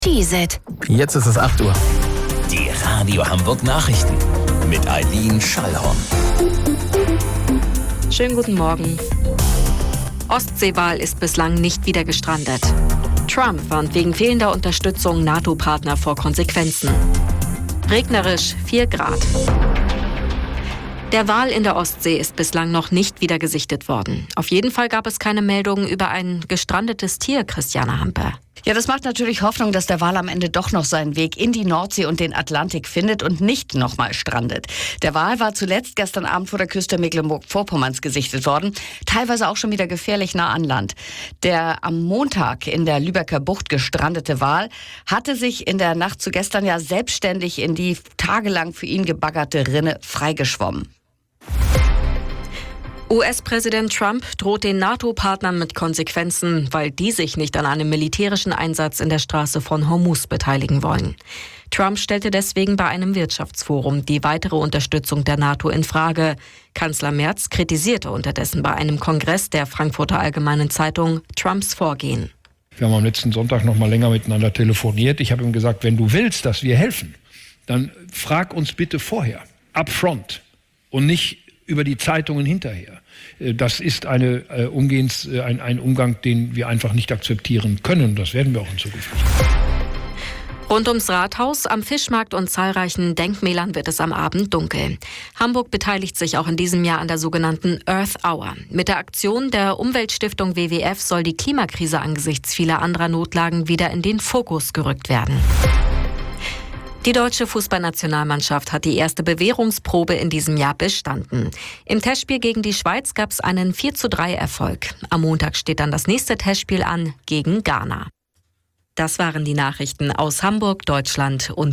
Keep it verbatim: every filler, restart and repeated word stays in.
T-Set. Jetzt ist es acht Uhr. Die Radio Hamburg Nachrichten mit Eileen Schallhorn. Schönen guten Morgen. Ostseewahl ist bislang nicht wieder gestrandet. Trump warnt wegen fehlender Unterstützung NATO-Partner vor Konsequenzen. Regnerisch vier Grad. Der Wal in der Ostsee ist bislang noch nicht wieder gesichtet worden. Auf jeden Fall gab es keine Meldungen über ein gestrandetes Tier, Christiane Hampe. Ja, das macht natürlich Hoffnung, dass der Wal am Ende doch noch seinen Weg in die Nordsee und den Atlantik findet und nicht nochmal strandet. Der Wal war zuletzt gestern Abend vor der Küste Mecklenburg-Vorpommerns gesichtet worden, teilweise auch schon wieder gefährlich nah an Land. Der am Montag in der Lübecker Bucht gestrandete Wal hatte sich in der Nacht zu gestern ja selbstständig in die tagelang für ihn gebaggerte Rinne freigeschwommen. U S-Präsident Trump droht den NATO-Partnern mit Konsequenzen, weil die sich nicht an einem militärischen Einsatz in der Straße von Hormuz beteiligen wollen. Trump stellte deswegen bei einem Wirtschaftsforum die weitere Unterstützung der NATO in Frage. Kanzler Merz kritisierte unterdessen bei einem Kongress der Frankfurter Allgemeinen Zeitung Trumps Vorgehen. Wir haben am letzten Sonntag noch mal länger miteinander telefoniert. Ich habe ihm gesagt, wenn du willst, dass wir helfen, dann frag uns bitte vorher, upfront und nicht über die Zeitungen hinterher. Das ist eine, äh, Umgehens, äh, ein, ein Umgang, den wir einfach nicht akzeptieren können. Das werden wir auch in Zukunft nicht. Rund ums Rathaus, am Fischmarkt und zahlreichen Denkmälern wird es am Abend dunkel. Hamburg beteiligt sich auch in diesem Jahr an der sogenannten Earth Hour. Mit der Aktion der Umweltstiftung W W F soll die Klimakrise angesichts vieler anderer Notlagen wieder in den Fokus gerückt werden. Die deutsche Fußballnationalmannschaft hat die erste Bewährungsprobe in diesem Jahr bestanden. Im Testspiel gegen die Schweiz gab es einen vier zu drei Erfolg. Am Montag steht dann das nächste Testspiel an gegen Ghana. Das waren die Nachrichten aus Hamburg, Deutschland und